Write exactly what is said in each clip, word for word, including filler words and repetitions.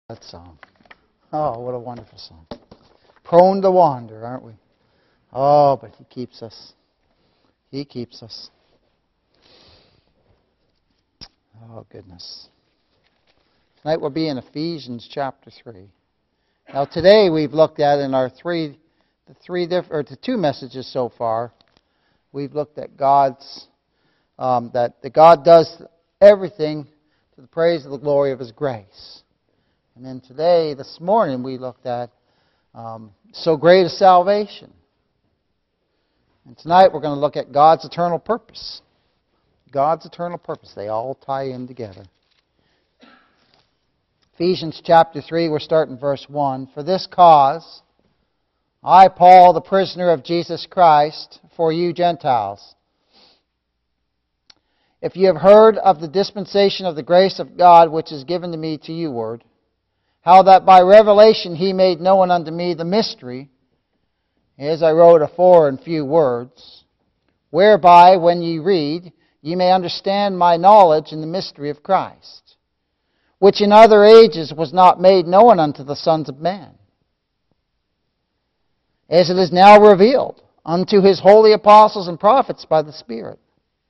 That song. Oh, what a wonderful song. Prone to wander, aren't we? Oh, but He keeps us. He keeps us. Oh, goodness. Tonight we'll be in Ephesians chapter three. Now today we've looked at in our three, the three different, or the two messages so far, we've looked at God's, um, that, that God does everything to the praise of the glory of His grace. And then today, this morning, we looked at um, so great a salvation. And tonight we're going to look at God's eternal purpose. God's eternal purpose. They all tie in together. Ephesians chapter three, we're starting verse one. For this cause, I, Paul, the prisoner of Jesus Christ, for you Gentiles. If you have heard of the dispensation of the grace of God which is given to me to you ward, how that by revelation He made known unto me the mystery, as I wrote afore in few words, whereby, when ye read, ye may understand my knowledge in the mystery of Christ, which in other ages was not made known unto the sons of men, as it is now revealed unto His holy apostles and prophets by the Spirit,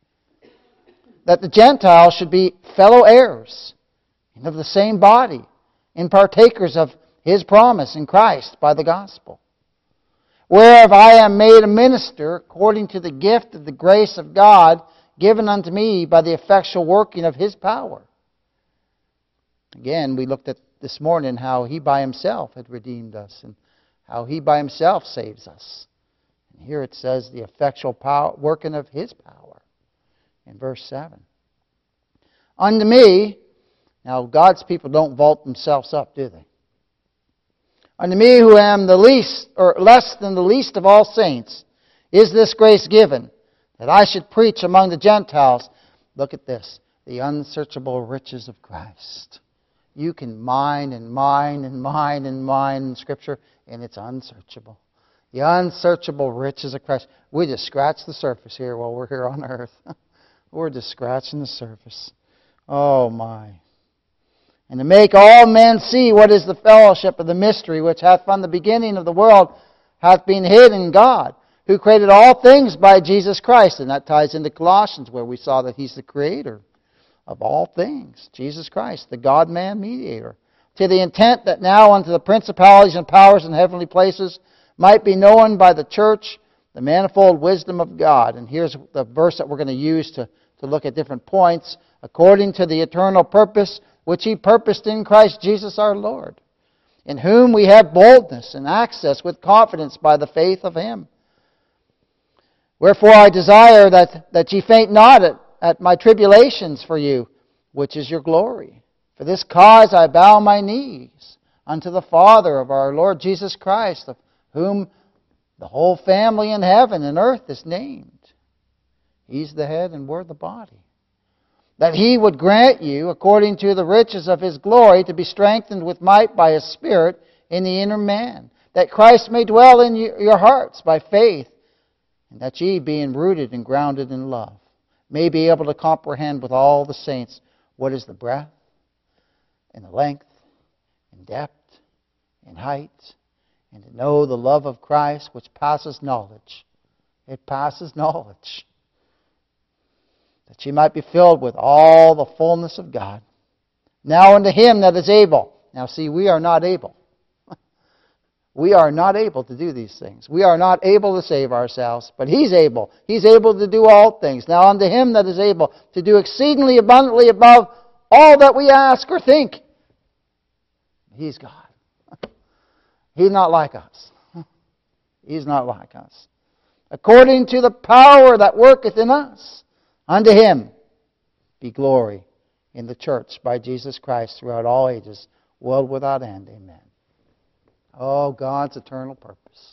that the Gentiles should be fellow heirs, and of the same body, and partakers of His promise in Christ by the gospel, whereof I am made a minister according to the gift of the grace of God given unto me by the effectual working of His power. Again, we looked at this morning how He by Himself had redeemed us and how He by Himself saves us. And here it says the effectual power, working of His power in verse seven. Unto me, now God's people don't vault themselves up, do they? Unto me who am the least, or less than the least of all saints, is this grace given, that I should preach among the Gentiles, look at this, the unsearchable riches of Christ. You can mine and mine and mine and mine in Scripture, and it's unsearchable. The unsearchable riches of Christ. We just scratch the surface here while we're here on earth. We're just scratching the surface. Oh my. And to make all men see what is the fellowship of the mystery which hath from the beginning of the world hath been hid in God, who created all things by Jesus Christ. And that ties into Colossians, where we saw that He's the creator of all things. Jesus Christ, the God-man mediator. To the intent that now unto the principalities and powers in heavenly places might be known by the church the manifold wisdom of God. And here's the verse that we're going to use to, to look at different points. According to the eternal purpose which He purposed in Christ Jesus our Lord, in whom we have boldness and access with confidence by the faith of Him. Wherefore I desire that, that ye faint not at, at my tribulations for you, which is your glory. For this cause I bow my knees unto the Father of our Lord Jesus Christ, of whom the whole family in heaven and earth is named. He's the head and we're the body. That He would grant you, according to the riches of His glory, to be strengthened with might by His Spirit in the inner man, that Christ may dwell in your hearts by faith, and that ye, being rooted and grounded in love, may be able to comprehend with all the saints what is the breadth, and the length, and depth, and height, and to know the love of Christ which passes knowledge. It passes knowledge. That ye might be filled with all the fullness of God. Now unto Him that is able. Now see, we are not able. We are not able to do these things. We are not able to save ourselves, but He's able. He's able to do all things. Now unto Him that is able to do exceedingly abundantly above all that we ask or think. He's God. He's not like us. He's not like us. According to the power that worketh in us. Unto Him be glory in the church by Jesus Christ throughout all ages, world without end. Amen. Oh, God's eternal purpose.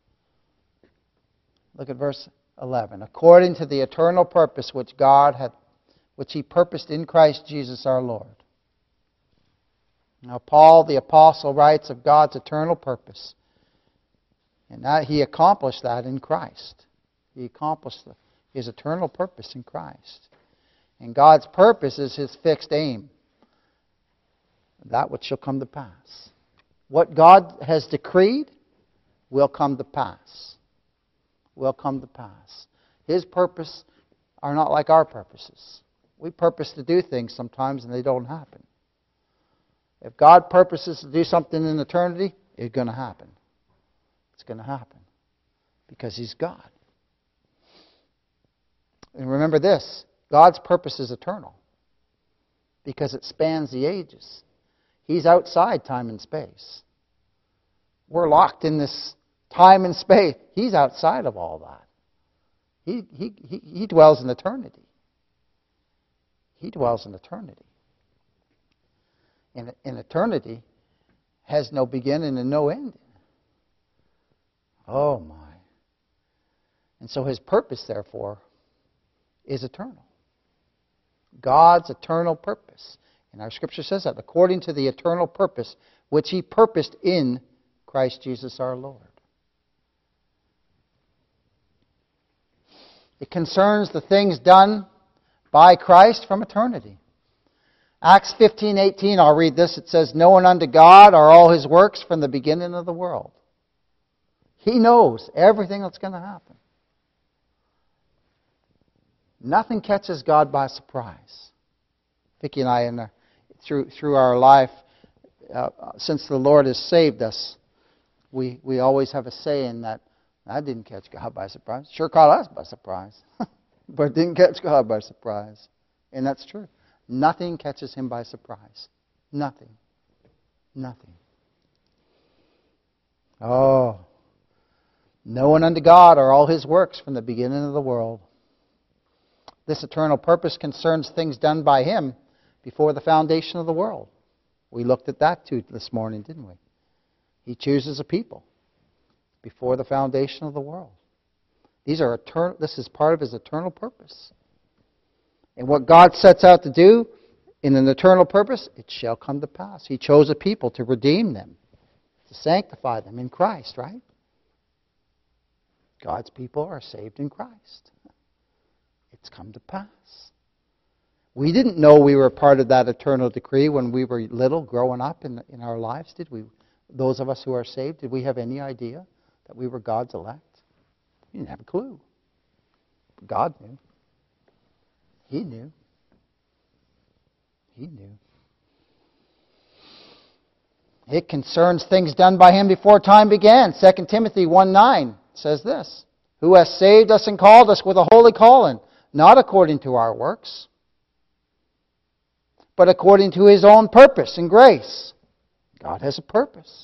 Look at verse eleven. According to the eternal purpose which God hath, which He purposed in Christ Jesus our Lord. Now Paul the apostle writes of God's eternal purpose. And that he accomplished that in Christ. He accomplished the His eternal purpose in Christ. And God's purpose is His fixed aim. that which shall come to pass. What God has decreed will come to pass. Will come to pass. His purpose are not like our purposes. We purpose to do things sometimes and they don't happen. If God purposes to do something in eternity, it's going to happen. It's going to happen. Because He's God. And remember this, God's purpose is eternal. Because it spans the ages. He's outside time and space. We're locked in this time and space. He's outside of all that. He, he, he, he dwells in eternity. He dwells in eternity. In, in eternity has no beginning and no ending. Oh my. And so His purpose, therefore, is eternal. God's eternal purpose. And our Scripture says that, according to the eternal purpose which He purposed in Christ Jesus our Lord. It concerns the things done by Christ from eternity. Acts fifteen eighteen, I'll read this. It says, "Known unto God are all His works from the beginning of the world." He knows everything that's going to happen. Nothing catches God by surprise. Vicki and I, in our, through through our life, uh, since the Lord has saved us, we we always have a saying that, "I didn't catch God by surprise." Sure caught us by surprise, but it didn't catch God by surprise. And that's true. Nothing catches Him by surprise. Nothing. Nothing. Oh. Known unto God are all His works from the beginning of the world. This eternal purpose concerns things done by Him before the foundation of the world. We looked at that too this morning, didn't we? He chooses a people before the foundation of the world. These are eternal. This is part of His eternal purpose. And what God sets out to do in an eternal purpose, it shall come to pass. He chose a people to redeem them, to sanctify them in Christ, right? God's people are saved in Christ. It's come to pass. We didn't know we were part of that eternal decree when we were little, growing up in, in our lives, did we? Those of us who are saved, did we have any idea that we were God's elect? We didn't have a clue. God knew. He knew. He knew. It concerns things done by Him before time began. Second Timothy one nine says this, "Who has saved us and called us with a holy calling, not according to our works, but according to His own purpose and grace." God has a purpose.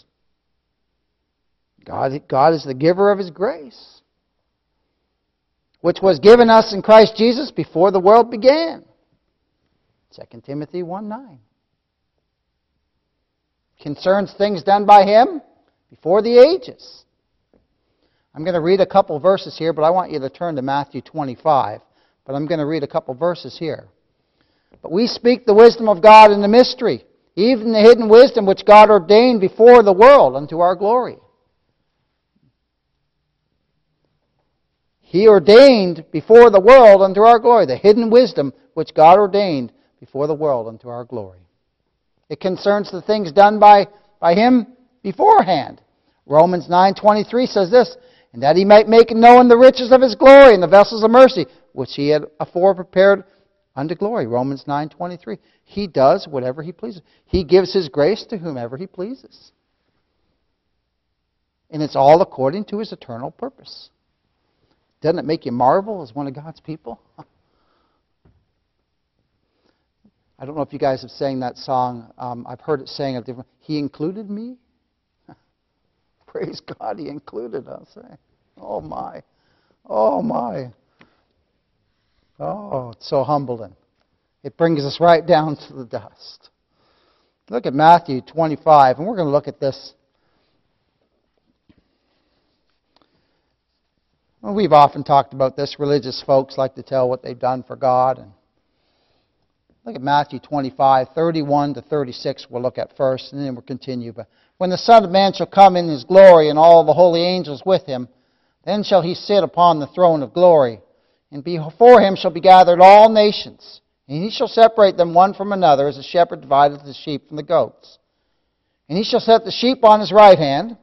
God, God is the giver of His grace, which was given us in Christ Jesus before the world began. Second Timothy one nine. Concerns things done by Him before the ages. I'm going to read a couple verses here, but I want you to turn to Matthew twenty-five. But I'm going to read a couple verses here. "But we speak the wisdom of God in the mystery, even the hidden wisdom which God ordained before the world unto our glory." He ordained before the world unto our glory, the hidden wisdom which God ordained before the world unto our glory. It concerns the things done by, by Him beforehand. Romans nine twenty-three says this, "And that He might make known the riches of His glory in the vessels of mercy, which He had afore prepared unto glory." Romans nine twenty-three. He does whatever He pleases. He gives His grace to whomever He pleases. And it's all according to His eternal purpose. Doesn't it make you marvel as one of God's people? I don't know if you guys have sang that song. Um, I've heard it sang a different. He included me. Praise God, He included us. Eh? Oh my, oh my. Oh, it's so humbling. It brings us right down to the dust. Look at Matthew twenty-five, and we're going to look at this. Well, we've often talked about this. Religious folks like to tell what they've done for God. And look at Matthew twenty-five, thirty-one to thirty-six we'll look at first, and then we'll continue. But when the Son of Man shall come in His glory, and all the holy angels with Him, then shall He sit upon the throne of glory. And before Him shall be gathered all nations, And he shall separate them one from another, as a shepherd divideth the sheep from the goats. And he shall set the sheep on his right hand,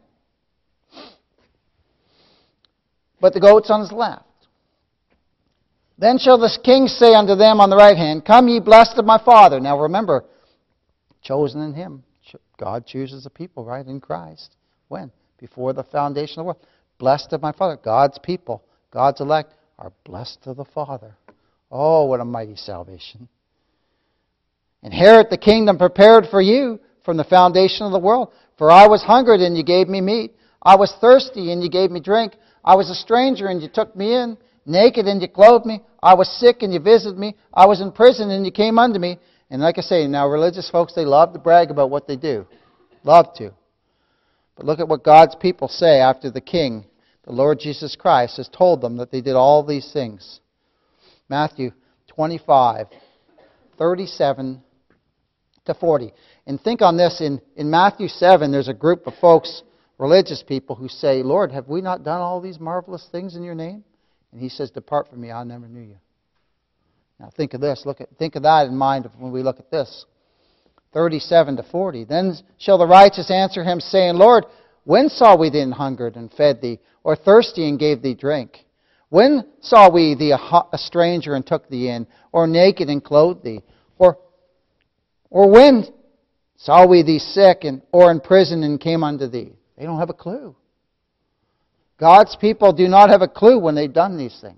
but the goats on his left. Then shall the king say unto them on the right hand, Come ye blessed of my Father. Now remember, chosen in him. God chooses a people, right, in Christ. When? Before the foundation of the world. Blessed of my Father. God's people, God's elect, are blessed of the Father. Oh, what a mighty salvation. Inherit the kingdom prepared for you from the foundation of the world. For I was hungered, and you gave me meat. I was thirsty, and you gave me drink. I was a stranger, and you took me in. Naked, and you clothed me. I was sick, and you visited me. I was in prison, and you came unto me. And like I say, now religious folks, they love to brag about what they do. Love to. But look at what God's people say after the King, the Lord Jesus Christ, has told them that they did all these things. Matthew twenty-five, thirty-seven to forty. And think on this, in, in Matthew seven, there's a group of folks, religious people, who say, Lord, have we not done all these marvelous things in your name? And he says, Depart from me, I never knew you. Now think of this. Look at, think of that in mind when we look at this. thirty-seven to forty. Then shall the righteous answer him, saying, Lord, when saw we thee hungered and fed thee, or thirsty and gave thee drink? When saw we thee a, a stranger and took thee in, or naked and clothed thee? Or, or when saw we thee sick and, or in prison and came unto thee? They don't have a clue. God's people do not have a clue when they've done these things.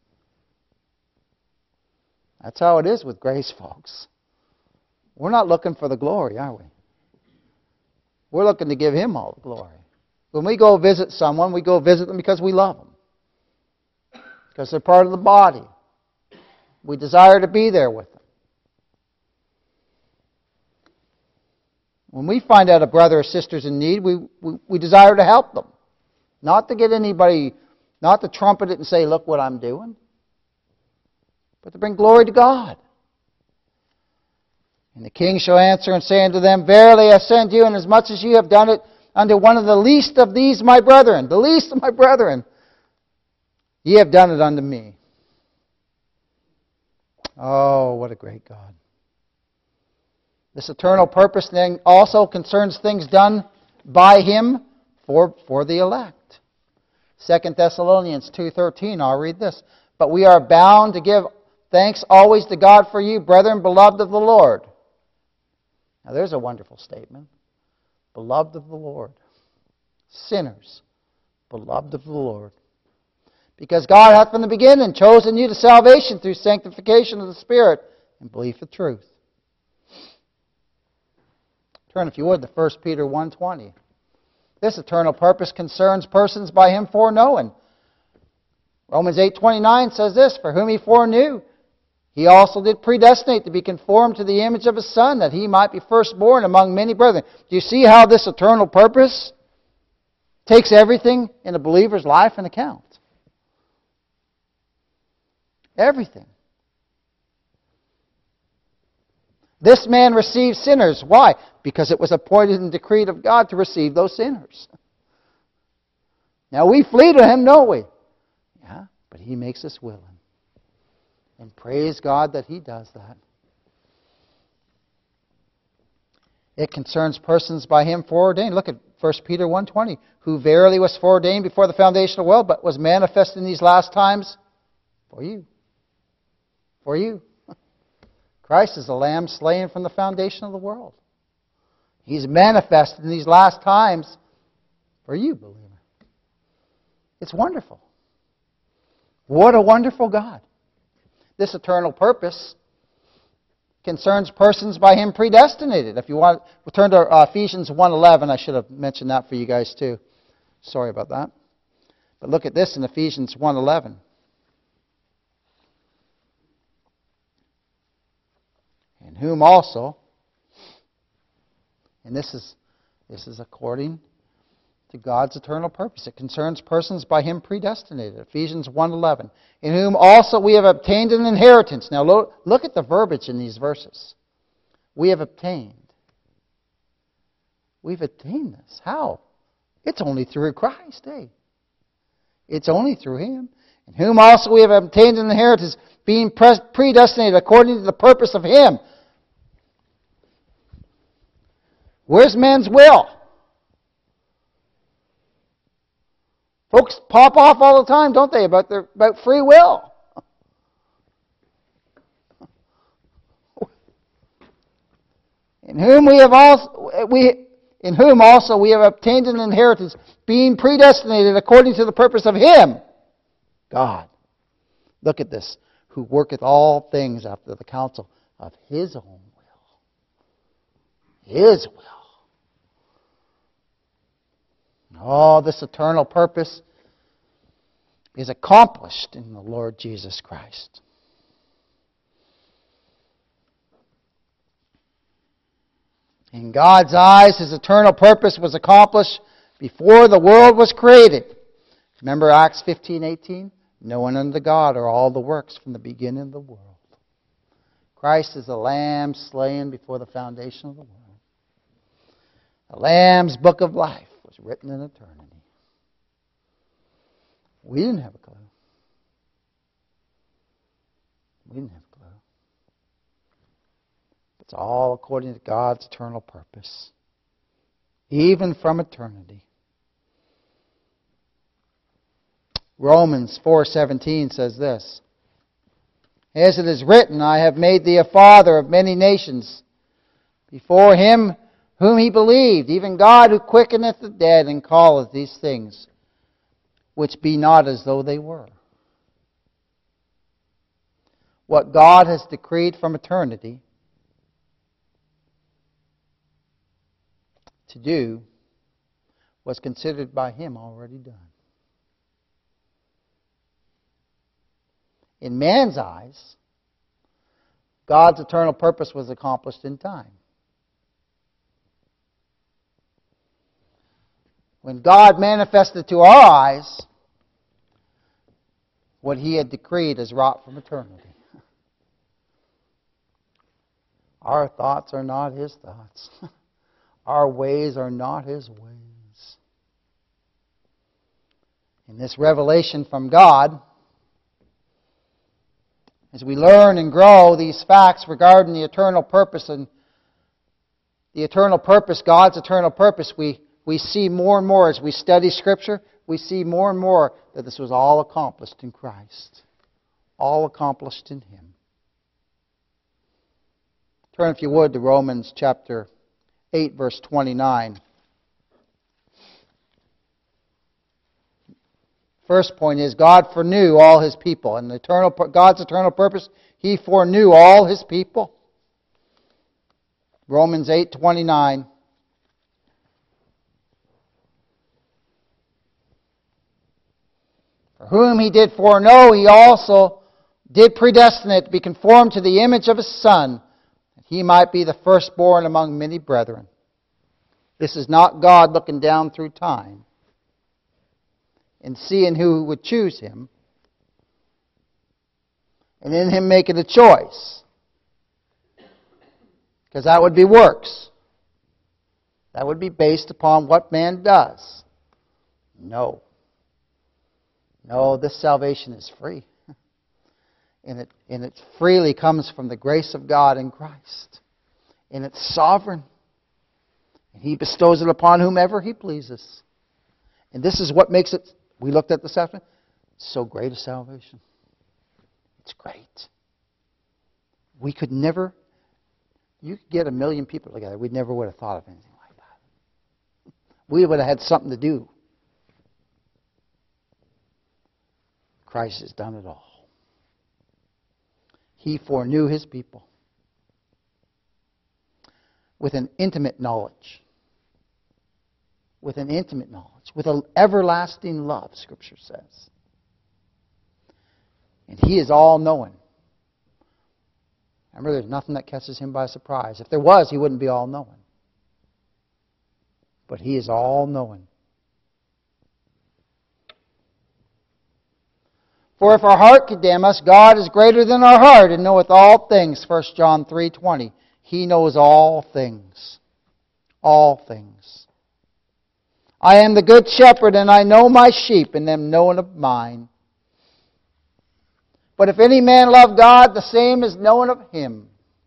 That's how it is with grace, folks. We're not looking for the glory, are we? We're looking to give Him all the glory. When we go visit someone, we go visit them because we love them. Because they're part of the body. We desire to be there with them. When we find out a brother or sister's in need, we, we, we desire to help them. Not to get anybody, not to trumpet it and say, look what I'm doing. But to bring glory to God. And the king shall answer and say unto them, Verily I send you, inasmuch as you have done it unto one of the least of these my brethren, the least of my brethren, ye have done it unto me. Oh, what a great God. This eternal purpose then also concerns things done by Him for, for the elect. Second Thessalonians two thirteen, I'll read this. But we are bound to give thanks always to God for you, brethren, beloved of the Lord. Now there's a wonderful statement. Beloved of the Lord. Sinners, beloved of the Lord. Because God hath from the beginning chosen you to salvation through sanctification of the Spirit and belief of truth. Turn, if you would, to First Peter one twenty. This eternal purpose concerns persons by Him foreknown. Romans eight twenty-nine says this, For whom He foreknew, He also did predestinate to be conformed to the image of His Son, that He might be firstborn among many brethren. Do you see how this eternal purpose takes everything in a believer's life into account? Everything. This man received sinners. Why? Because it was appointed and decreed of God to receive those sinners. Now we flee to Him, don't we? Yeah, but He makes us willing. And praise God that He does that. It concerns persons by Him foreordained. Look at First Peter one twenty. Who verily was foreordained before the foundation of the world, but was manifest in these last times for you. For you. Christ is the Lamb slain from the foundation of the world. He's manifested in these last times for you, believer. It's wonderful. What a wonderful God. This eternal purpose concerns persons by Him predestinated. If you want, we'll turn to uh, Ephesians one eleven. I should have mentioned that for you guys too. Sorry about that. But look at this in Ephesians one eleven. In whom also, and this is this is according to God's eternal purpose. It concerns persons by Him predestinated. Ephesians one eleven. In whom also we have obtained an inheritance. Now look, look at the verbiage in these verses. We have obtained. We've obtained this. How? It's only through Christ, eh? It's only through Him. In whom also we have obtained an inheritance, being predestinated according to the purpose of Him. Where's man's will? Folks pop off all the time, don't they, about their about free will. In whom we have also we in whom also we have obtained an inheritance, being predestinated according to the purpose of Him, God. Look at this, who worketh all things after the counsel of His own will. His will. All this eternal purpose is accomplished in the Lord Jesus Christ. In God's eyes, His eternal purpose was accomplished before the world was created. Remember Acts fifteen eighteen? No one unto God are all the works from the beginning of the world. Christ is the Lamb slain before the foundation of the world. The Lamb's book of life was written in eternity. We didn't have a clue. We didn't have a clue. It's all according to God's eternal purpose, even from eternity. Romans four seventeen says this, as it is written, I have made thee a father of many nations, before Him whom he believed, even God who quickeneth the dead, and calleth these things which be not as though they were. What God has decreed from eternity to do was considered by Him already done. In man's eyes, God's eternal purpose was accomplished in time. When God manifested to our eyes, what He had decreed is wrought from eternity. Our thoughts are not His thoughts. Our ways are not His ways. In this revelation from God, as we learn and grow these facts regarding the eternal purpose and the eternal purpose, God's eternal purpose, we, we see more and more as we study Scripture, we see more and more that this was all accomplished in Christ. All accomplished in Him. Turn, if you would, to Romans chapter eight, verse twenty-nine. First point is, God foreknew all His people. And the eternal, God's eternal purpose, He foreknew all His people. Romans eight twenty-nine. For whom He did foreknow, He also did predestinate to be conformed to the image of His Son, that He might be the firstborn among many brethren. This is not God looking down through time and seeing who would choose Him, and in Him making a choice. Because that would be works. That would be based upon what man does. No. No, this salvation is free. And it, and it freely comes from the grace of God in Christ. And it's sovereign. And He bestows it upon whomever He pleases. And this is what makes it, we looked at this afternoon, so great a salvation. It's great. We could never, you could get a million people together, we never would have thought of anything like that. We would have had something to do. Christ has done it all. He foreknew His people with an intimate knowledge. With an intimate knowledge. With an everlasting love, Scripture says. And He is all-knowing. Remember, there's nothing that catches Him by surprise. If there was, He wouldn't be all-knowing. But He is all-knowing. For if our heart condemn us, God is greater than our heart, and knoweth all things. First John three twenty. He knows all things. All things. I am the good shepherd, and I know my sheep, and am known of mine. But if any man love God, the same is known of him.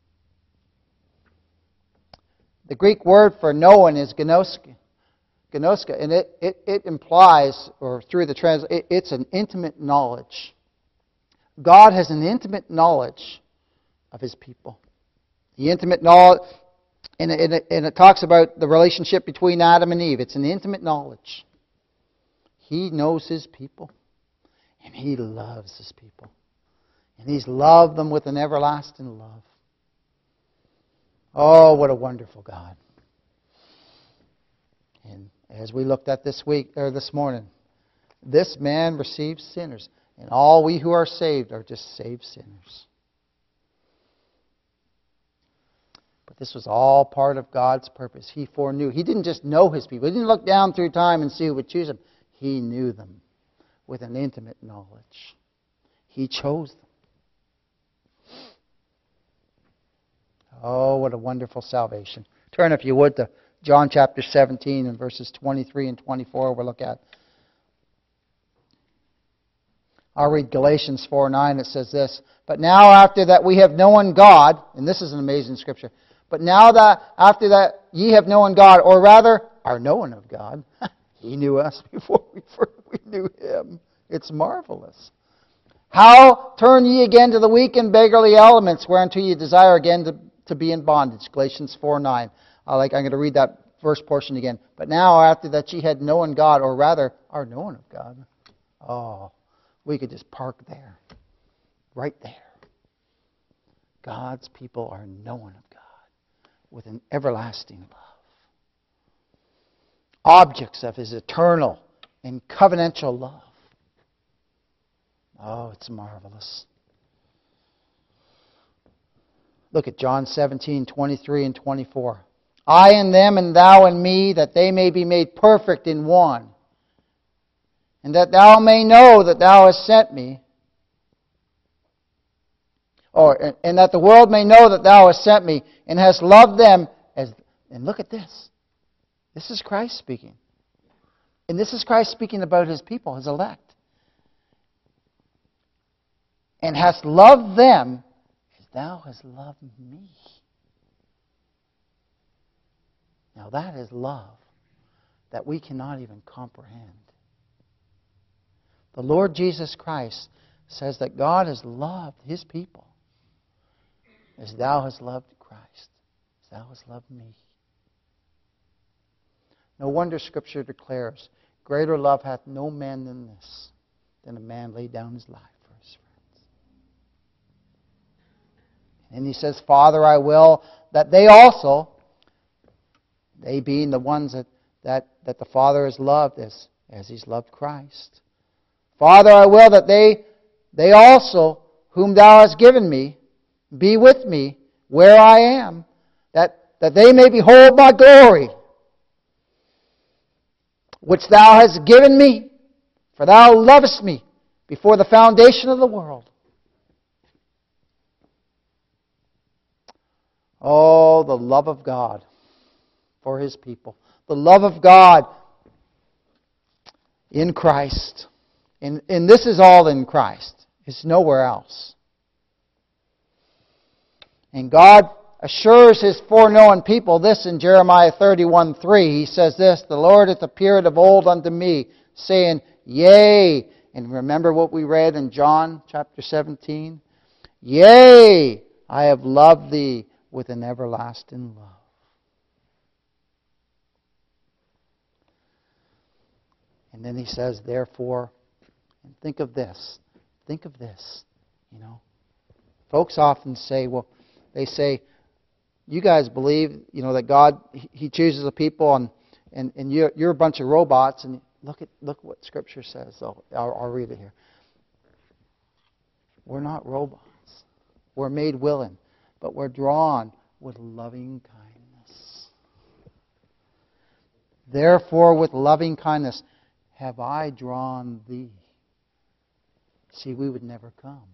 The Greek word for known is gnoska. Gnoska, and it, it, it implies, or through the trans, it, it's an intimate knowledge. God has an intimate knowledge of His people. The intimate knowledge, and it, and it talks about the relationship between Adam and Eve. It's an intimate knowledge. He knows His people, and He loves His people. And He's loved them with an everlasting love. Oh, what a wonderful God. And as we looked at this week, or this morning, this man receives sinners. And all we who are saved are just saved sinners. But this was all part of God's purpose. He foreknew. He didn't just know His people. He didn't look down through time and see who would choose Him. He knew them with an intimate knowledge. He chose them. Oh, what a wonderful salvation. Turn, if you would, to John chapter seventeen and verses twenty-three and twenty-four we'll look at. I'll read Galatians four nine. It says this, "But now after that we have known God," and this is an amazing scripture, "but now that after that ye have known God," or rather, are known of God. He knew us before we, we knew Him. It's marvelous. "How turn ye again to the weak and beggarly elements, whereunto ye desire again to, to be in bondage?" Galatians four nine. I like, I'm going to read that verse portion again. "But now after that ye had known God," or rather, are known of God. Oh, we could just park there. Right there. God's people are known of God with an everlasting love. Objects of His eternal and covenantal love. Oh, it's marvelous. Look at John seventeen, twenty-three and twenty-four. "I in them and thou in me, that they may be made perfect in one. And that thou may know that thou hast sent me." Or, and that the world may know that thou hast sent me, and hast loved them as... And look at this. This is Christ speaking. And this is Christ speaking about His people, His elect. "And hast loved them as thou hast loved me." Now that is love that we cannot even comprehend. The Lord Jesus Christ says that God has loved His people as thou hast loved Christ, as thou hast loved me. No wonder Scripture declares, "Greater love hath no man than this, than a man lay down his life for his friends." And He says, "Father, I will that they also," they being the ones that, that, that the Father has loved as, as He's loved Christ. "Father, I will that they, they also, whom Thou hast given me, be with me where I am, that, that they may behold my glory, which Thou hast given me, for Thou lovest me before the foundation of the world." Oh, the love of God for His people. The love of God in Christ. And, and this is all in Christ. It's nowhere else. And God assures His foreknown people this in Jeremiah thirty-one three. He says this, "The Lord hath appeared of old unto me, saying, Yea." And remember what we read in John chapter seventeen? "Yea, I have loved thee with an everlasting love." And then He says, "Therefore," and think of this. Think of this. You know, folks often say, well, they say, "You guys believe, you know, that God, He chooses a people, and and, and you're, you're a bunch of robots." And look at look what Scripture says. So I'll, I'll read it here. We're not robots. We're made willing, but we're drawn with loving kindness. "Therefore, with loving kindness have I drawn thee." See, we would never come.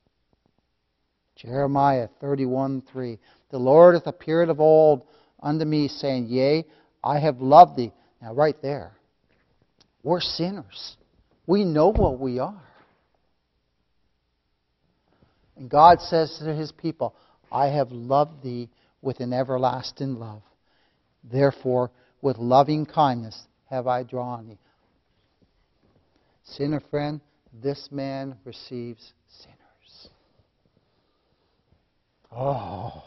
Jeremiah thirty-one three. "The Lord hath appeared of old unto me, saying, Yea, I have loved thee." Now right there, we're sinners. We know what we are. And God says to His people, I have loved thee with an everlasting love. Therefore, with loving kindness have I drawn thee. Sinner friend, this man receives sinners. Oh.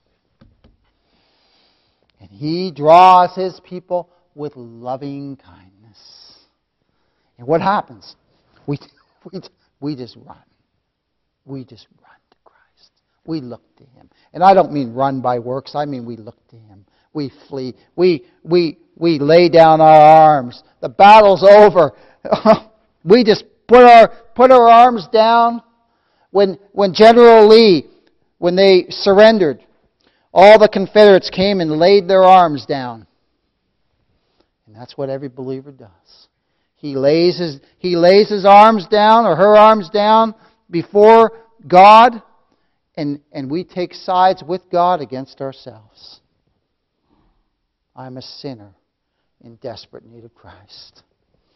And He draws His people with loving kindness. And what happens? We, we, we just run. We just run to Christ. We look to Him. And I don't mean run by works. I mean we look to Him. We flee. We, we, we lay down our arms. The battle's over. We just put our, put our arms down. When, when General Lee, when they surrendered, all the Confederates came and laid their arms down. And that's what every believer does. He lays his, he lays his arms down, or her arms down, before God, and, and we take sides with God against ourselves. I'm a sinner in desperate need of Christ.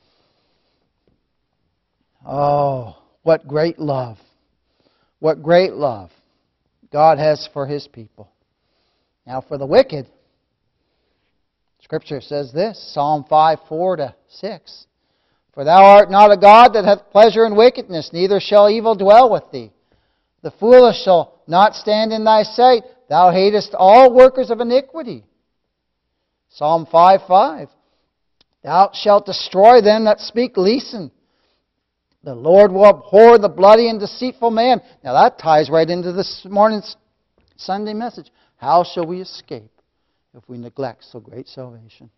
Oh, what great love. What great love God has for His people. Now for the wicked, Scripture says this, Psalm five, four to six. For thou art not a God that hath pleasure in wickedness, neither shall evil dwell with thee. The foolish shall not stand in thy sight. Thou hatest all workers of iniquity. Psalm five, five. Thou shalt destroy them that speak leason. The Lord will abhor the bloody and deceitful man. Now that ties right into this morning's Sunday message. How shall we escape if we neglect so great salvation?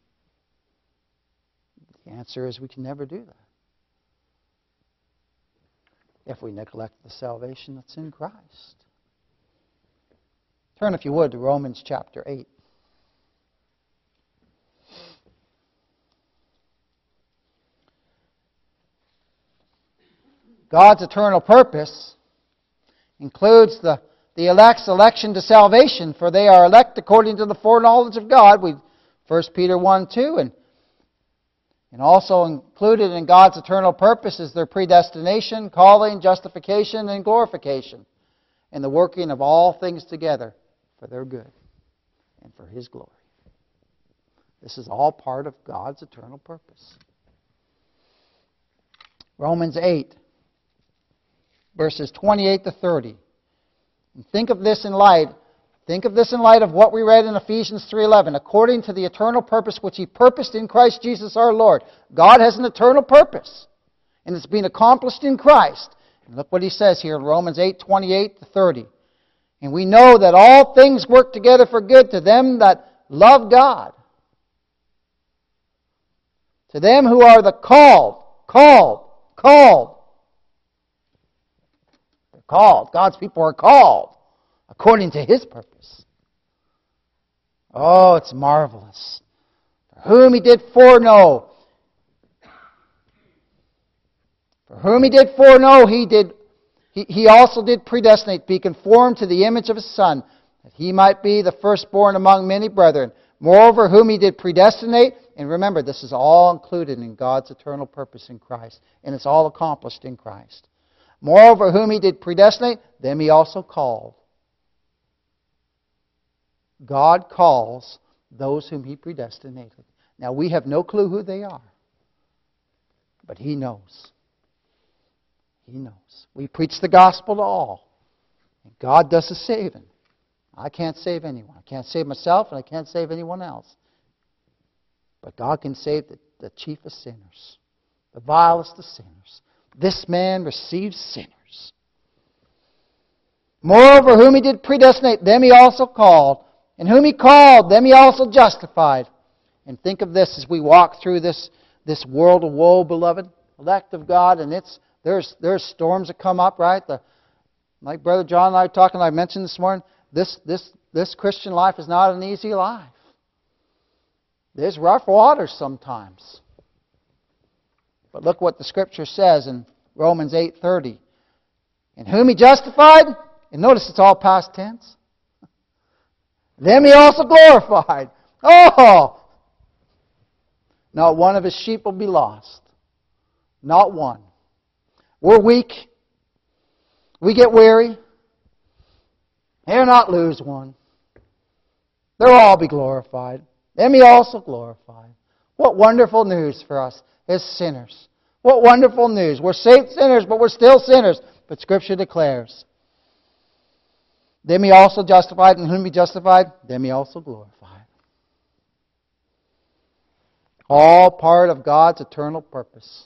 The answer is we can never do that. If we neglect the salvation that's in Christ. Turn, if you would, to Romans chapter eight. God's eternal purpose includes the, the elect's election to salvation, for they are elect according to the foreknowledge of God. We, First Peter one, two, and And also included in God's eternal purpose is their predestination, calling, justification, and glorification, and the working of all things together for their good and for His glory. This is all part of God's eternal purpose. Romans eight, verses twenty-eight to thirty. And think of this in light Think of this in light of what we read in Ephesians three eleven. According to the eternal purpose which He purposed in Christ Jesus our Lord. God has an eternal purpose. And it's been accomplished in Christ. And look what He says here in Romans eight twenty-eight to thirty. And we know that all things work together for good to them that love God. To them who are the called, called, called. They're called. God's people are called. According to His purpose. Oh, it's marvelous. For whom He did foreknow. For whom He did foreknow, He did. He, he also did predestinate, be conformed to the image of His Son, that He might be the firstborn among many brethren. Moreover, whom He did predestinate, and remember, this is all included in God's eternal purpose in Christ, and it's all accomplished in Christ. Moreover, whom He did predestinate, them He also called. God calls those whom He predestinated. Now, we have no clue who they are. But He knows. He knows. We preach the gospel to all. And God does the saving. I can't save anyone. I can't save myself, and I can't save anyone else. But God can save the, the chief of sinners. The vilest of sinners. This man receives sinners. Moreover, whom He did predestinate, them He also called. And whom He called, them He also justified. And think of this as we walk through this, this world of woe, beloved, elect of God, and it's there's there's storms that come up, right? The, like Brother John and I were talking, I mentioned this morning, this this this Christian life is not an easy life. There's rough waters sometimes. But look what the Scripture says in Romans eight thirty. And whom He justified, and notice it's all past tense. Them He also glorified. Oh! Not one of His sheep will be lost. Not one. We're weak. We get weary. He'll not lose one. They'll all be glorified. Them He also glorified. What wonderful news for us as sinners. What wonderful news. We're saved sinners, but we're still sinners. But Scripture declares, them He also justified, and whom He justified, them He also glorified. All part of God's eternal purpose.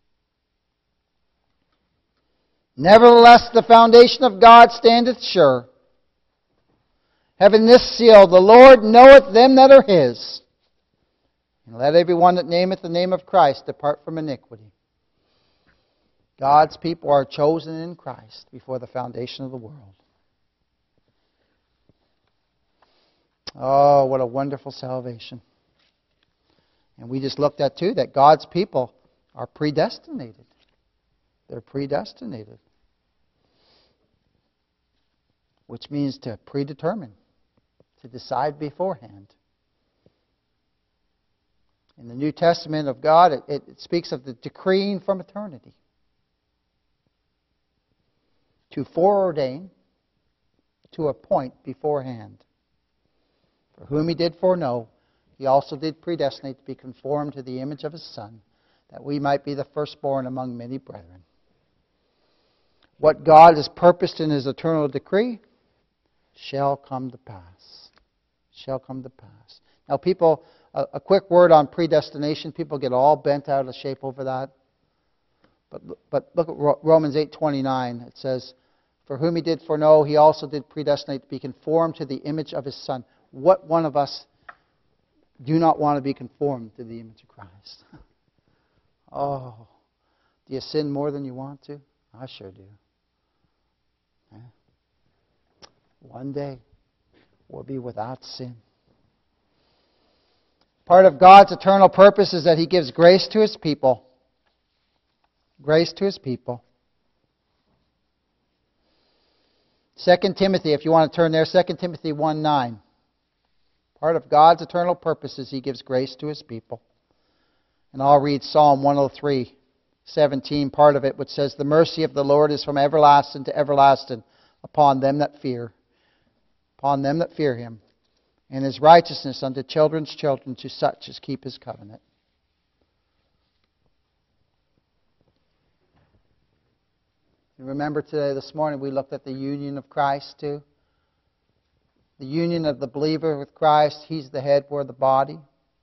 Nevertheless, the foundation of God standeth sure, having this seal, the Lord knoweth them that are His. And let every one that nameth the name of Christ depart from iniquity. God's people are chosen in Christ before the foundation of the world. Oh, what a wonderful salvation. And we just looked at, too, that God's people are predestinated. They're predestinated. Which means to predetermine, to decide beforehand. In the New Testament of God, it, it speaks of the decreeing from eternity. To foreordain, to appoint beforehand. For whom He did foreknow, He also did predestinate to be conformed to the image of His Son, that we might be the firstborn among many brethren. What God has purposed in His eternal decree shall come to pass. Shall come to pass. Now, people, a, a quick word on predestination. People get all bent out of shape over that. But, but look at Romans eight twenty-nine. It says, for whom He did foreknow, He also did predestinate to be conformed to the image of His Son. What one of us do not want to be conformed to the image of Christ? Oh, do you sin more than you want to? I sure do. Yeah. One day we'll be without sin. Part of God's eternal purpose is that He gives grace to His people. Grace to His people. Second Timothy, if you want to turn there, Second Timothy one nine. Part of God's eternal purpose is He gives grace to His people. And I'll read Psalm one oh three, seventeen, part of it, which says, the mercy of the Lord is from everlasting to everlasting upon them that fear, upon them that fear Him, and His righteousness unto children's children, to such as keep His covenant. You remember today, this morning, we looked at the union of Christ too. The union of the believer with Christ. He's the head, we're the body.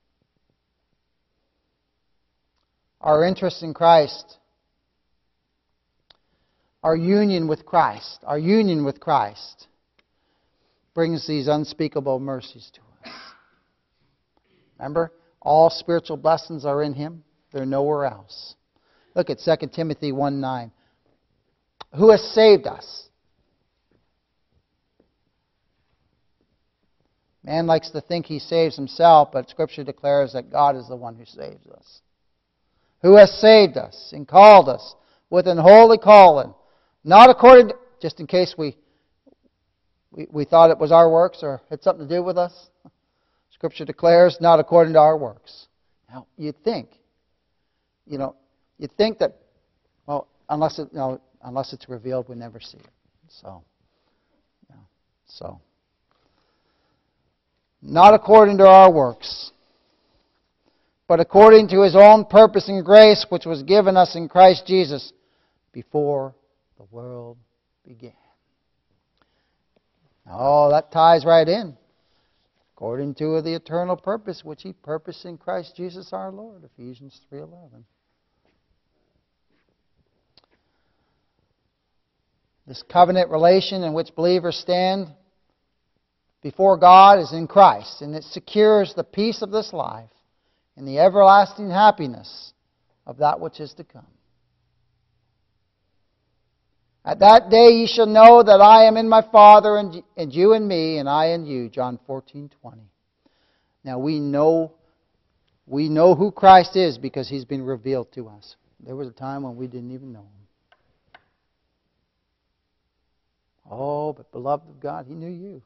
Our interest in Christ, our union with Christ, our union with Christ brings these unspeakable mercies to us. Remember, all spiritual blessings are in Him. They're nowhere else. Look at Second Timothy one nine. Who has saved us? Man likes to think he saves himself, but Scripture declares that God is the one who saves us. Who has saved us and called us with an holy calling, not according to, just in case we, we we thought it was our works or had something to do with us. Scripture declares, not according to our works. Now, you'd think, you know, you'd think that, well, unless it, you know, unless it's revealed, we never see it. So, yeah, so. Not according to our works, but according to His own purpose and grace, which was given us in Christ Jesus before the world began. Oh, that ties right in. According to the eternal purpose, which He purposed in Christ Jesus our Lord, Ephesians three eleven. This covenant relation in which believers stand before God is in Christ, and it secures the peace of this life and the everlasting happiness of that which is to come. At that day ye shall know that I am in my Father, and and you in me, and I in you. John fourteen twenty. Now we know, we know who Christ is because He's been revealed to us. There was a time when we didn't even know Him. Oh, but beloved of God, He knew you.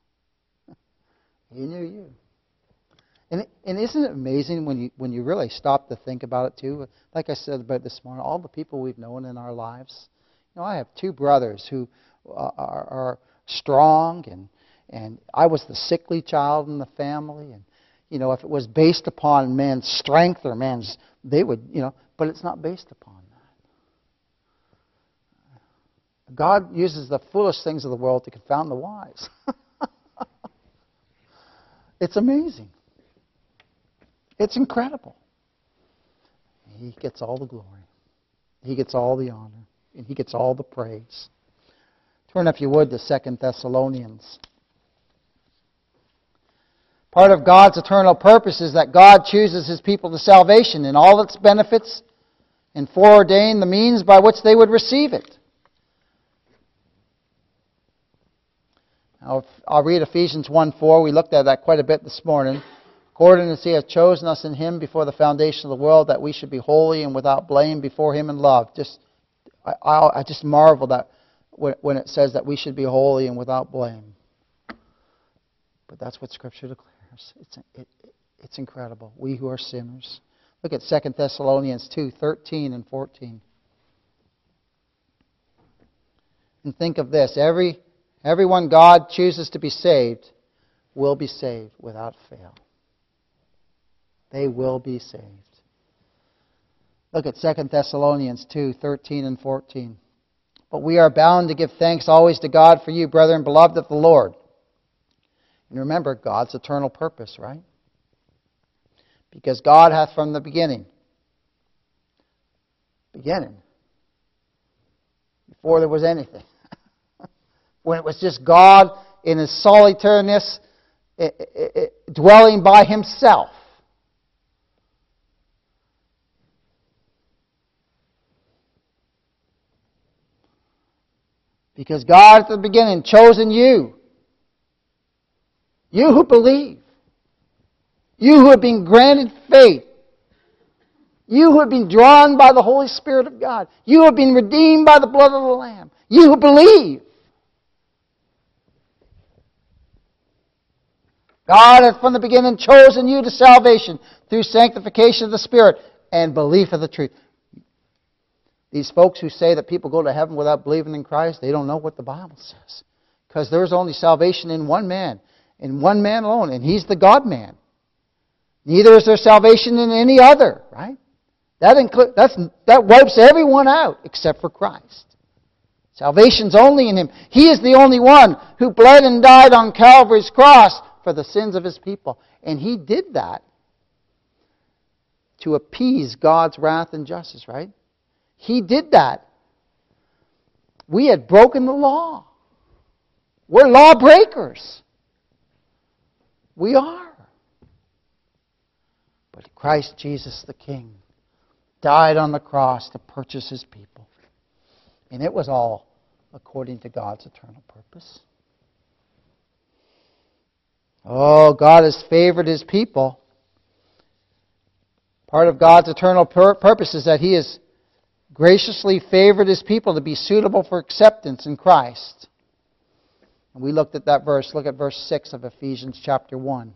He knew you. And, and isn't it amazing when you when you really stop to think about it too? Like I said about this morning, all the people we've known in our lives. You know, I have two brothers who are, are strong, and and I was the sickly child in the family, and you know, if it was based upon man's strength or man's, they would, you know, but it's not based upon that. God uses the foolish things of the world to confound the wise. It's amazing. It's incredible. He gets all the glory. He gets all the honor. And He gets all the praise. Turn, if you would, to Second Thessalonians. Part of God's eternal purpose is that God chooses His people to salvation in all its benefits and foreordain the means by which they would receive it. Now, I'll read Ephesians one four. We looked at that quite a bit this morning. According as He has chosen us in Him before the foundation of the world, that we should be holy and without blame before Him in love. Just, I, I, I just marvel that when, when it says that we should be holy and without blame. But that's what Scripture declares. It's, it, it's incredible. We who are sinners. Look at Second Thessalonians two thirteen and fourteen. And think of this. Every everyone God chooses to be saved will be saved without fail. They will be saved. Look at Second Thessalonians two thirteen and fourteen. But we are bound to give thanks always to God for you, brethren, beloved of the Lord. And remember, God's eternal purpose, right? Because God hath from the beginning, beginning, before there was anything, when it was just God in His solitariness, it, it, it, dwelling by Himself. Because God at the beginning chosen you. You who believe. You who have been granted faith. You who have been drawn by the Holy Spirit of God. You who have been redeemed by the blood of the Lamb. You who believe. God hath from the beginning chosen you to salvation through sanctification of the Spirit and belief of the truth. These folks who say that people go to heaven without believing in Christ, they don't know what the Bible says. Because there's only salvation in one man. In one man alone. And He's the God-man. Neither is there salvation in any other. Right? That includes, that's, that wipes everyone out except for Christ. Salvation's only in Him. He is the only one who bled and died on Calvary's cross for the sins of His people. And He did that to appease God's wrath and justice, right? He did that. We had broken the law. We're lawbreakers. We are. But Christ Jesus the King died on the cross to purchase His people. And it was all according to God's eternal purpose. Oh, God has favored His people. Part of God's eternal pur- purpose is that He has graciously favored His people to be suitable for acceptance in Christ. And we looked at that verse. Look at verse six of Ephesians chapter one.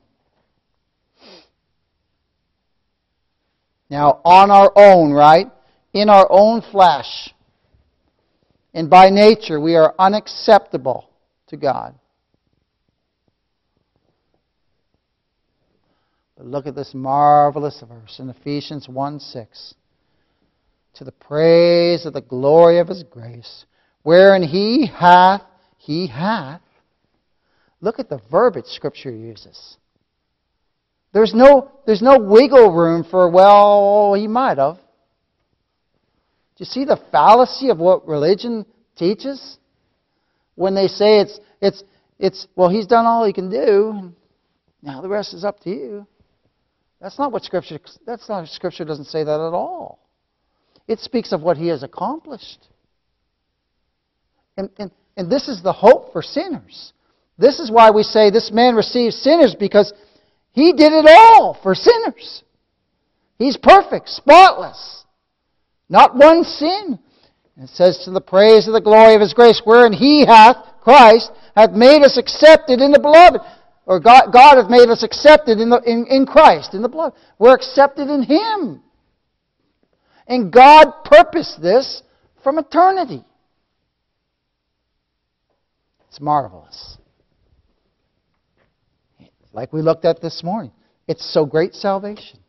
Now, on our own, right? In our own flesh. And by nature, we are unacceptable to God. But look at this marvelous verse in Ephesians one six. To the praise of the glory of His grace, wherein He hath, He hath. Look at the verbiage Scripture uses. There's no, there's no wiggle room for, well, He might have. Do you see the fallacy of what religion teaches? When they say it's, it's, it's, well, He's done all He can do. Now the rest is up to you. That's not what Scripture, that's not, Scripture doesn't say that at all. It speaks of what He has accomplished. And, and, and this is the hope for sinners. This is why we say this man receives sinners, because He did it all for sinners. He's perfect, spotless. Not one sin. And it says, to the praise of the glory of His grace, wherein He hath, Christ, hath made us accepted in the beloved. Or God, God hath made us accepted in, the, in, in Christ, in the blood. We're accepted in Him. And God purposed this from eternity. It's marvelous. Like we looked at this morning. It's so great salvation.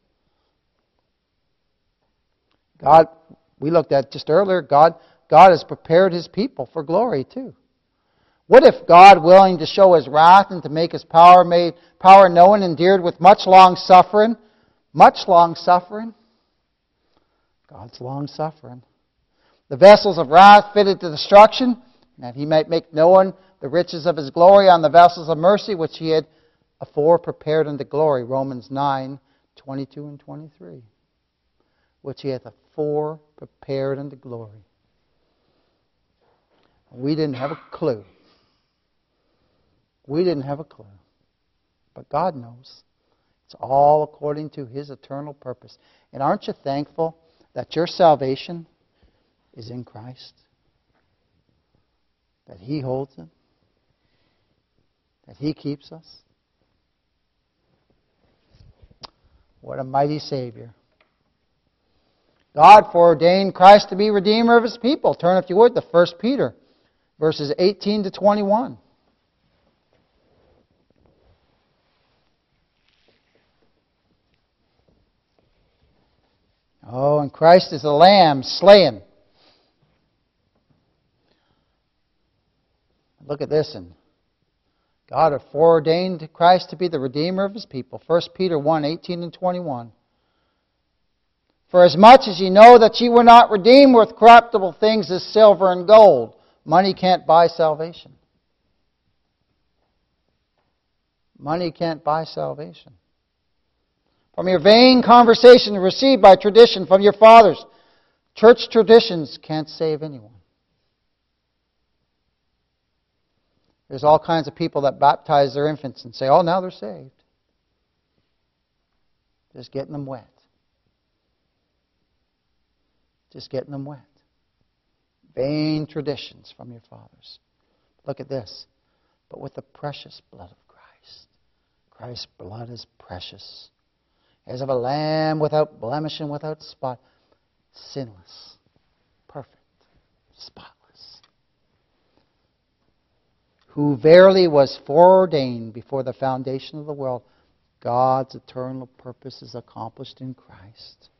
God, we looked at just earlier, God, God has prepared His people for glory too. What if God, willing to show His wrath and to make His power made power known, endured with much long suffering, much long suffering? God's long suffering. The vessels of wrath fitted to destruction, that He might make known the riches of His glory on the vessels of mercy which He had afore prepared unto glory. Romans nine, twenty-two and twenty-three. Which He hath afore prepared unto glory. We didn't have a clue. We didn't have a clue. But God knows. It's all according to His eternal purpose. And aren't you thankful that your salvation is in Christ? That He holds it? That He keeps us? What a mighty Savior. God foreordained Christ to be Redeemer of His people. Turn, if you would, to First Peter, verses eighteen to twenty-one. Oh, and Christ is the Lamb slain. Look at this. And God hath foreordained Christ to be the Redeemer of His people. First Peter one, eighteen and twenty-one. For as much as ye know that ye were not redeemed with corruptible things as silver and gold. Money can't buy salvation. Money can't buy salvation. From your vain conversation received by tradition from your fathers. Church traditions can't save anyone. There's all kinds of people that baptize their infants and say, oh, now they're saved. Just getting them wet. Just getting them wet. Vain traditions from your fathers. Look at this. But with the precious blood of Christ. Christ's blood is precious. As of a lamb without blemish and without spot. Sinless. Perfect. Spotless. Who verily was foreordained before the foundation of the world. God's eternal purpose is accomplished in Christ.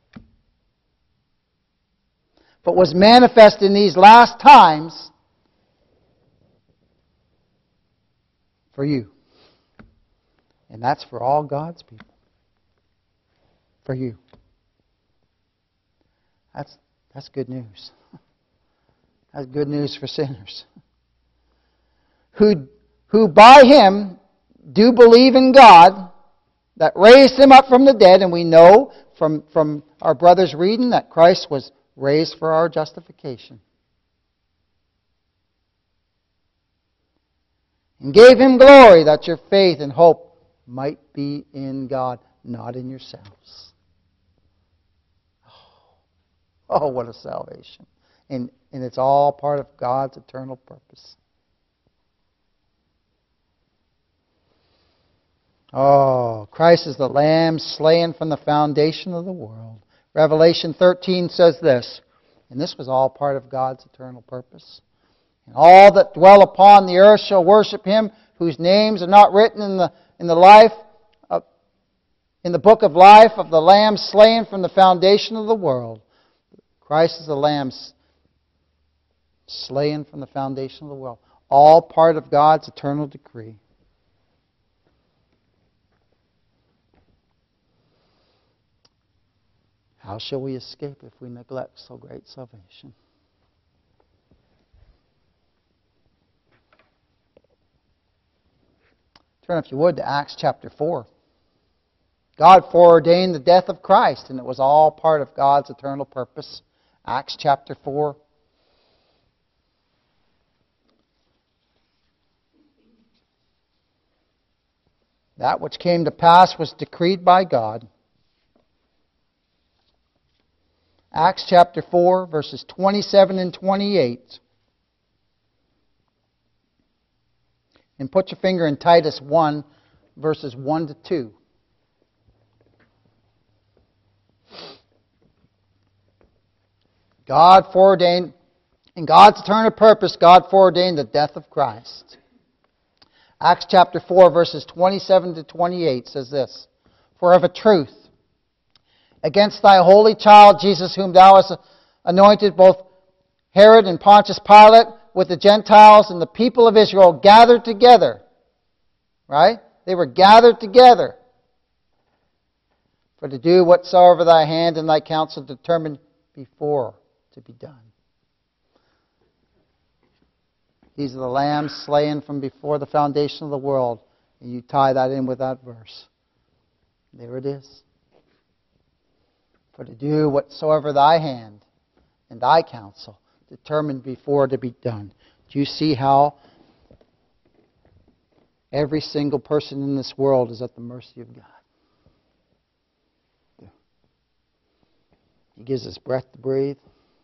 But was manifest in these last times for you. And that's for all God's people. For you. That's, that's good news. That's good news for sinners. Who, who by Him do believe in God that raised Him up from the dead. And we know from, from our brothers reading that Christ was raised for our justification. And gave Him glory that your faith and hope might be in God, not in yourselves. Oh, what a salvation. And, and it's all part of God's eternal purpose. Oh, Christ is the Lamb slain from the foundation of the world. Revelation thirteen says this, and this was all part of God's eternal purpose. And all that dwell upon the earth shall worship Him, whose names are not written in the in the life of, in the book of life of the Lamb slain from the foundation of the world. Christ is the Lamb slain from the foundation of the world. All part of God's eternal decree. How shall we escape if we neglect so great salvation? Turn, if you would, to Acts chapter four. God foreordained the death of Christ, and it was all part of God's eternal purpose. Acts chapter four. That which came to pass was decreed by God. Acts chapter four, verses twenty-seven and twenty-eight. And put your finger in Titus one, verses one to two. God foreordained In God's eternal purpose, God foreordained the death of Christ. Acts chapter four, verses twenty-seven to twenty-eight says this, "For of a truth, against thy holy child Jesus, whom thou hast anointed, both Herod and Pontius Pilate, with the Gentiles and the people of Israel, gathered together." Right? They were gathered together. "For to do whatsoever thy hand and thy counsel determined before to be done." These are the lambs slain from before the foundation of the world. And you tie that in with that verse. There it is. "For to do whatsoever thy hand and thy counsel determined before to be done." Do you see how every single person in this world is at the mercy of God? He gives us breath to breathe.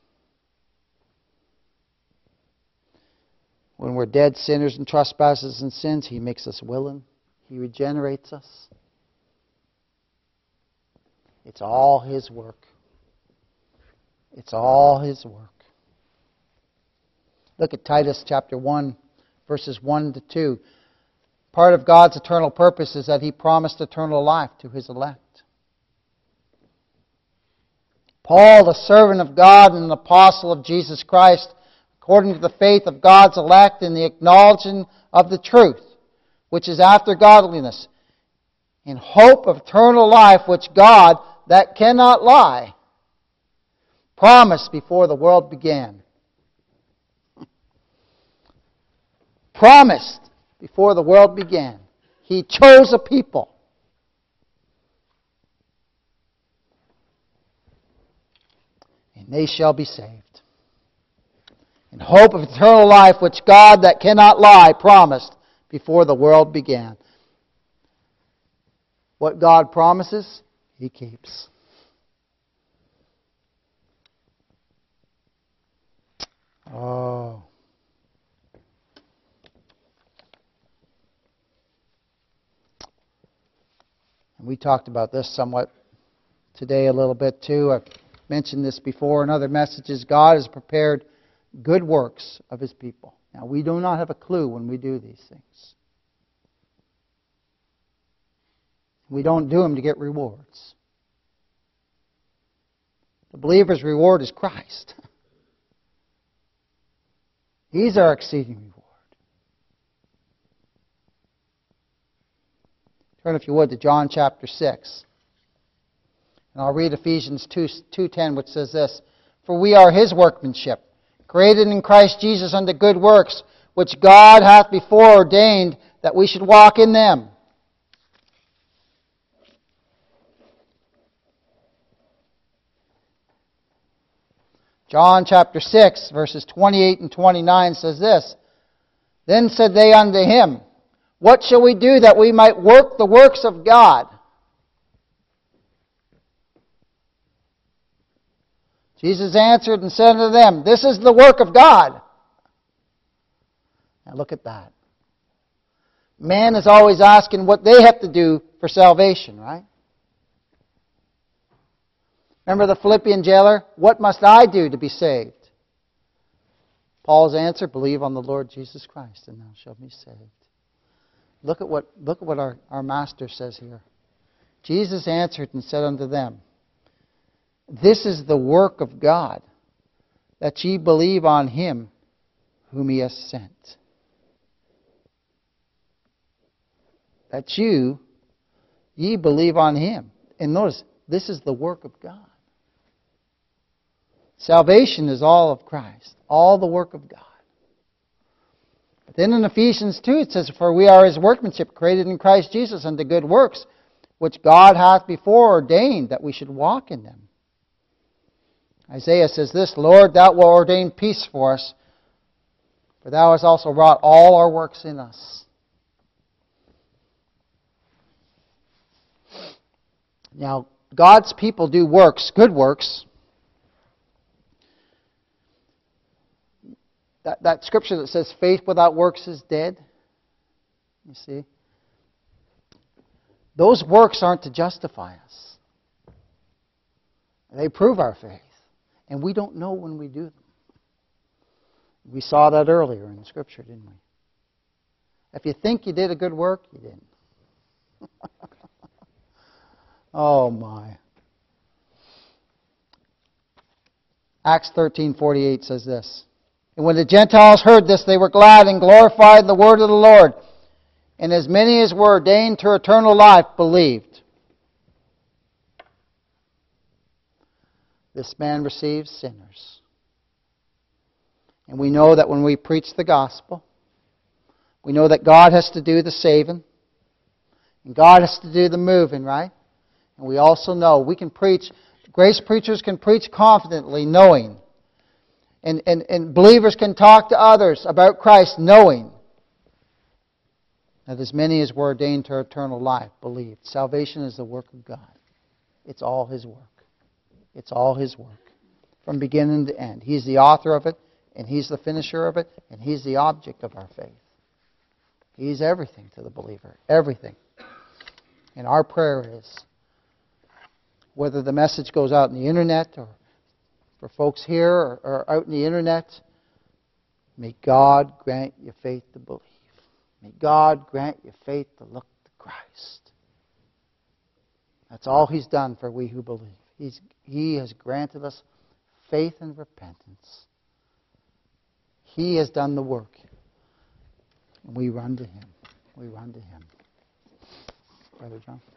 When we're dead sinners and trespasses and sins, He makes us willing. He regenerates us. It's all His work. It's all His work. Look at Titus chapter one, verses one to two. Part of God's eternal purpose is that He promised eternal life to His elect. Paul, the servant of God and an apostle of Jesus Christ, according to the faith of God's elect and the acknowledging of the truth, which is after godliness, in hope of eternal life, which God, that cannot lie, promised before the world began. Promised before the world began. He chose a people. And they shall be saved. In hope of eternal life, which God, that cannot lie, promised before the world began. What God promises, He keeps. Oh. And we talked about this somewhat today a little bit too. I've mentioned this before in other messages. God has prepared good works of His people. Now, we do not have a clue when we do these things. We don't do them to get rewards. The believer's reward is Christ. He's our exceeding reward. Turn, if you would, to John chapter six. And I'll read Ephesians two ten, which says this, "For we are His workmanship, created in Christ Jesus unto good works, which God hath before ordained that we should walk in them." John chapter six, verses twenty-eight and twenty-nine says this, "Then said they unto Him, What shall we do that we might work the works of God?" Jesus answered and said unto them, "This is the work of God." Now look at that. Man is always asking what they have to do for salvation, right? Remember the Philippian jailer? What must I do to be saved? Paul's answer, believe on the Lord Jesus Christ and thou shalt be saved. Look at what, look at what our, our Master says here. Jesus answered and said unto them, "This is the work of God, that ye believe on Him whom He has sent." That you, ye believe on Him. And notice, this is the work of God. Salvation is all of Christ, all the work of God. But then in Ephesians two it says, "For we are His workmanship, created in Christ Jesus unto good works, which God hath before ordained that we should walk in them." Isaiah says this, "Lord, Thou wilt ordain peace for us, for Thou hast also wrought all our works in us." Now, God's people do works, good works. That, that scripture that says faith without works is dead, you see, those works aren't to justify us. They prove our faith. And we don't know when we do them. We saw that earlier in Scripture, didn't we? If you think you did a good work, you didn't. Oh my. Acts thirteen forty-eight says this. And when the Gentiles heard this, they were glad and glorified the word of the Lord. And as many as were ordained to eternal life believed. This man receives sinners. And we know that when we preach the gospel, we know that God has to do the saving. And God has to do the moving, right? And we also know we can preach, grace preachers can preach confidently, knowing. And, and, and believers can talk to others about Christ, knowing that as many as were ordained to eternal life believed. Salvation is the work of God. It's all His work. It's all His work. From beginning to end. He's the author of it, and He's the finisher of it, and He's the object of our faith. He's everything to the believer. Everything. And our prayer is, whether the message goes out on the internet or for folks here or, or out in the internet, may God grant you faith to believe. May God grant you faith to look to Christ. That's all He's done for we who believe. He's, he has granted us faith and repentance. He has done the work. And we run to Him. We run to Him. Brother John?